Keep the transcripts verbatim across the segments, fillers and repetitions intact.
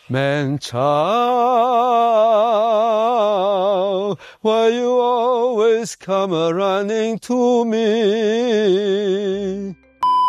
Man-child, why you always come running to me?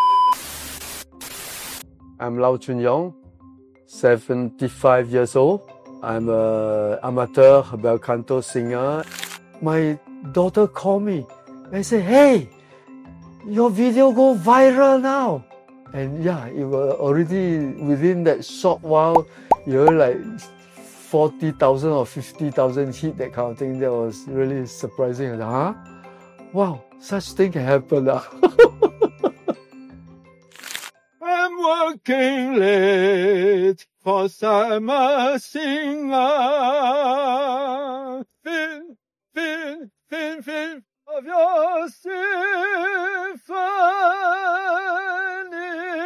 I'm Lau Chun Yong, seventy-five years old. I'm an amateur bel canto singer. My daughter called me and said, "Hey, your video go viral now." And yeah, it was already within that short while, you know, like forty thousand or fifty thousand hit, that kind of thing. That was really surprising. I was like, huh? Wow, such thing can happen. Uh. I'm working late, cause I'm a singer. Feel, feel, feel, feel of your symphony.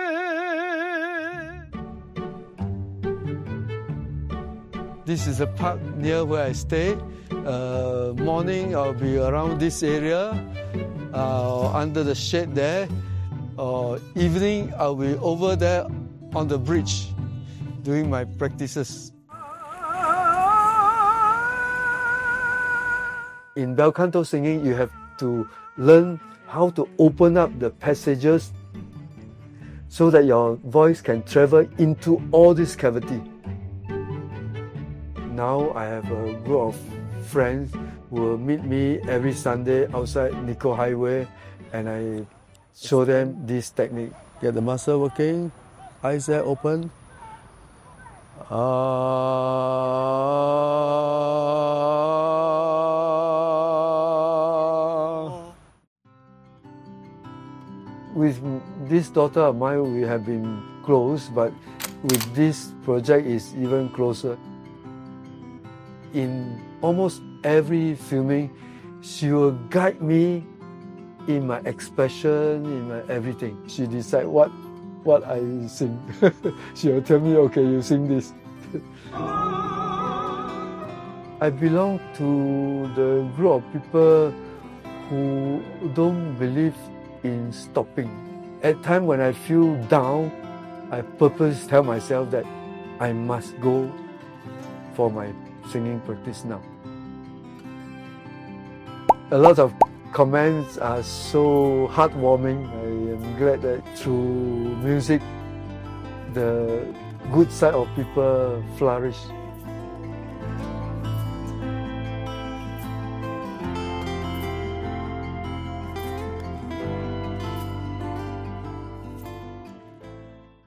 This is a park near where I stay. Uh, morning I'll be around this area, uh, under the shade there. Uh, evening I'll be over there on the bridge doing my practices. In bel canto singing, you have to learn how to open up the passages so that your voice can travel into all this cavity. Now I have a group of friends who will meet me every Sunday outside Nicoll Highway, and I show them this technique. Get the muscle working, eyes there open. Ah. With this daughter of mine, we have been close, but with this project is even closer. In almost every filming, she will guide me in my expression, in my everything. She decides what, what I sing. She will tell me, okay, you sing this. I belong to the group of people who don't believe in stopping. At times when I feel down, I purposely tell myself that I must go for my singing practice now. A lot of comments are so heartwarming. I am glad that through music, the good side of people flourish.